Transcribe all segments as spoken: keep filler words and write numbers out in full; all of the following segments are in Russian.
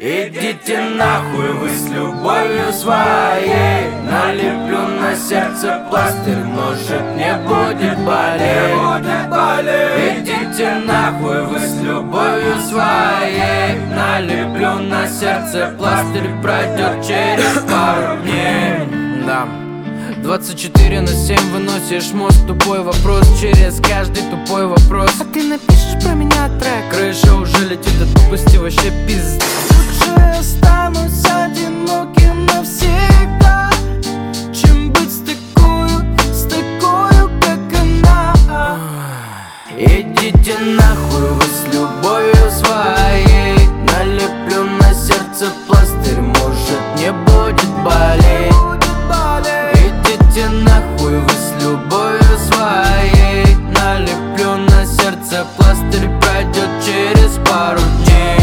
Идите нахуй вы с любовью своей. Налеплю на сердце пластырь, может не будет болеть. Идите нахуй вы с любовью своей. Налеплю на сердце пластырь, пройдет через пару дней. Да. двадцать четыре на семь выносишь мозг, тупой вопрос через каждый тупой вопрос. А ты напишешь про меня трек? Крыша уже летит от тупости, вообще пизда. Лучше останусь одиноким навсегда, чем быть с такою, с такою, как она. Идите нахуй вы с любовью своей. Налеплю на сердце пластырь, может не будет болеть. Идите нахуй вы с любовью своей. Налеплю на сердце пластырь, пройдет через пару дней.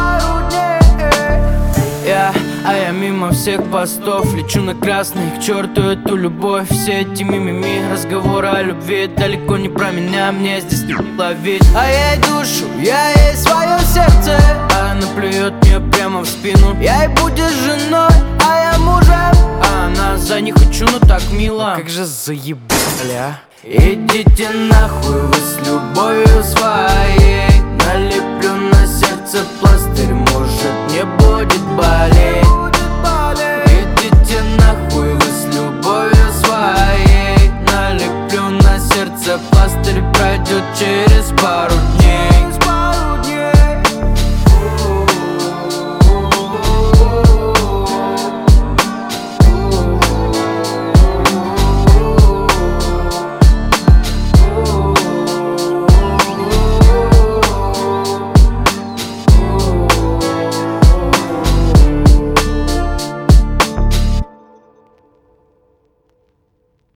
Я, а я мимо всех постов лечу на красный, к черту эту любовь. Все эти мимими разговоры о любви далеко не про меня, мне здесь не ловить. А я ей душу, я ей свое сердце, а она плюет мне прямо в спину. Я ей будешь женой, а я мужем, а она за не хочу, но так мило. Как же заебали, а? Идите нахуй вы с любовью своей. Налеплю на сердце пластырь, может